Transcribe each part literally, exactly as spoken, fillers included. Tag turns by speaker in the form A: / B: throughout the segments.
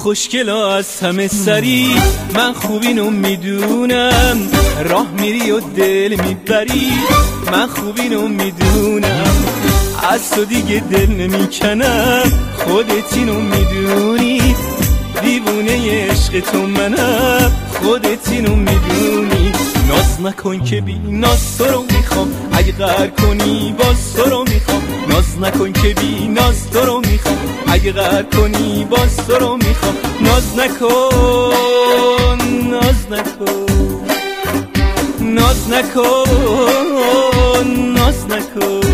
A: خوشگلا از همه سری، من خوب اینو میدونم، راه میری و دل میبری، من خوب اینو میدونم، از تو دیگه دل نمیکنم، خودت اینو میدونی، دیوونه عشق تو منم، خودت اینو میدونی. ناز نکن که بی ناز تو رو میخوام، اگه قهر کنی باز تو رو میخوام، ناز نکن که بی ناز تو رو میخوام، اگه قهر کنی باز تو رو میخوام، ناز نکن ناز نکن ناز نکن ناز نکن.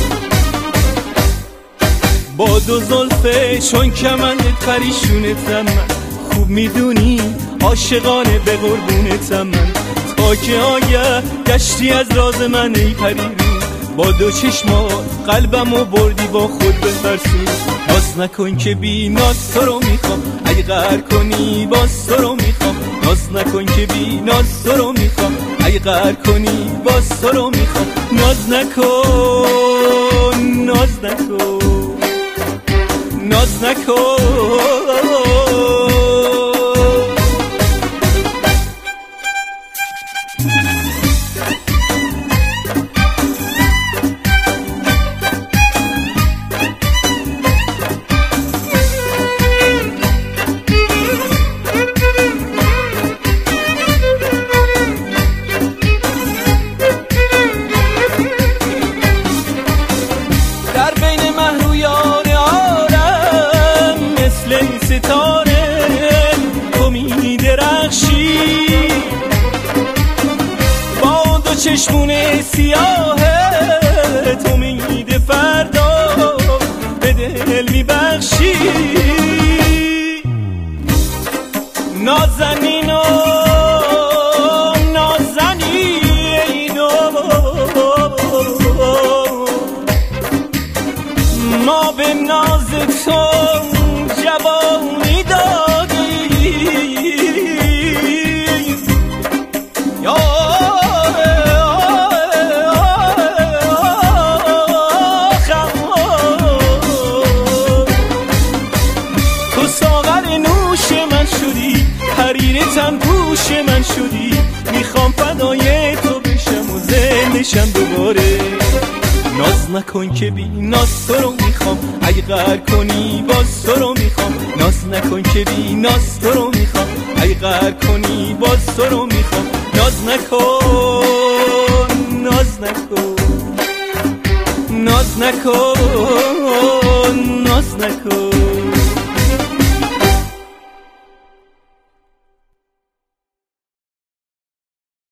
A: با دو زلفه چون کمندت پریشونتم، من خوب میدونی عاشقانه به قربونتم، من تا که آگه گشتی از راز من ای پریرون، با دو چشمات قلبمو بردی با خود بفرسون. ناز نکن که بی ناز تو رو میخوام، اگه قهر کنی باز تو رو میخوام، ناز نکن که بی ناز تو رو میخوام، اگه قهر کنی باز تو رو میخوام، ناز نکن ناز نکن ناز نکن. در بین محرویان عالم مثل این ستاره تو می درخشی، با دو چشمون سیاه تو میده فردا به دل می بخشی. نازنینو نازنینو ما به ناز تو جوانی دادیم، یا تو ساغر نوش من شدی، حریر تن پوش من شدی، میخوام فدای تو بشم و زندشم دوباره. ناز نکن که بی ناز تو رو میخوام، اگه قهر کنی باز تو رو میخوام، ناز نکن که بی ناز تو رو میخوام، اگه قهر کنی باز تو رو میخوام، ناز نکن ناز نکن ناز نکن ناز نکن.